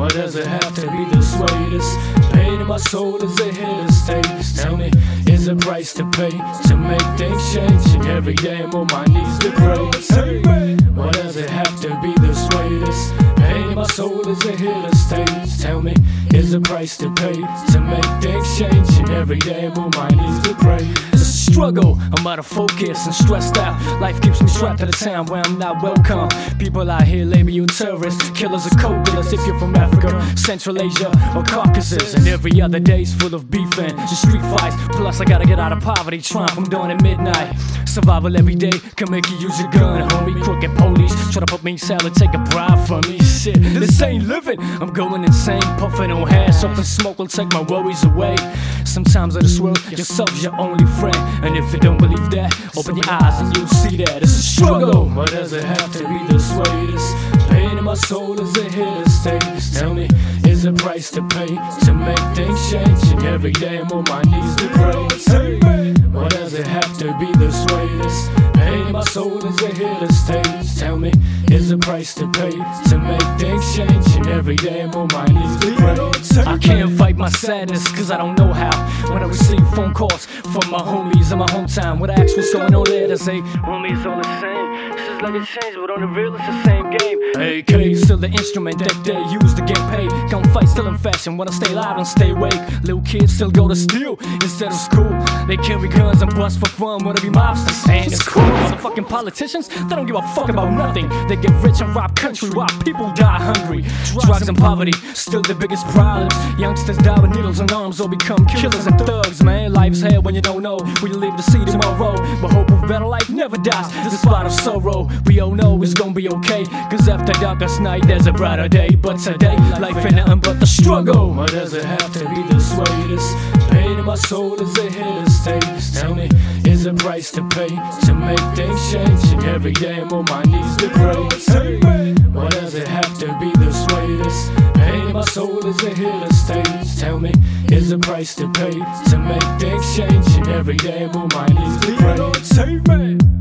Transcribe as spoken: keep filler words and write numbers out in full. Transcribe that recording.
Why does it have to be this way? This pain in my soul is a here to stay. Just tell me, is a price to pay to make things change? And every day I'm on my knees to pray. Hey, why does it have to be this way? This pain in my soul is a here to stay. Just tell me, is a price to pay to make things change? And every day I'm on my knees to pray. It's a struggle, I'm out of focus and stressed out. Life keeps me trapped in a town where I'm not welcome. People out here label you terrorists, killers or coke dealers if you're from Africa, Central Asia or Caucasus. And every other day's full of beef and just street fights. Plus I gotta get out of poverty, trying from dawn at midnight. Survival every day can make you use your gun, homie. Crooked police try to put me in cell and take a bribe from me. Shit, this ain't living, I'm going insane. Puffing on hash, something smoke will take my worries away. Sometimes in this world, yourself's your only friend. And if you don't believe that, open your eyes and you'll see that it's a struggle. Why does it have to be this way? This pain in my soul is a here to stay. Just tell me, is a price to pay to make things change? And every day I'm on my knees to pray. Hey, why does it have to be this way? This pain in my soul is a here to stay. Just tell me, is a price to pay to make things change? And every day I'm on my knees to pray. I can't fight my sadness cause I don't know how. When I receive phone calls from my homies in my hometown, when I ask what's going on there, they say, homie, it's all the same. This is like a change, but on the real it's the same game. A K still the instrument that they use to get paid. Gun fight still in fashion, wanna stay loud and stay awake. Little kids still go to steal instead of school. They carry guns and bust for fun, wanna be mobsters, and it's cool. Motherfucking politicians, they don't give a fuck about nothing. They get rich and rob country while people die hungry. Drugs and poverty, still the biggest problems. Youngsters die with needles and arms or become killers and thugs, man. Life's hell when you don't know when you live to see tomorrow. But hope of better life never dies, despite of sorrow. We all know it's gonna be okay, cause after darkest night there's a brighter day. But today, life ain't nothing but the struggle. Why does it have to be this way? This pain in my soul is a here to stay. Just tell me, is a price to pay to make things change? And every day I'm on my knees to pray. Hey, why does it have to be this way? This pain in my soul is a here to stay. Just tell me, is a price to pay to make things change? And every day I'm on my knees to pray.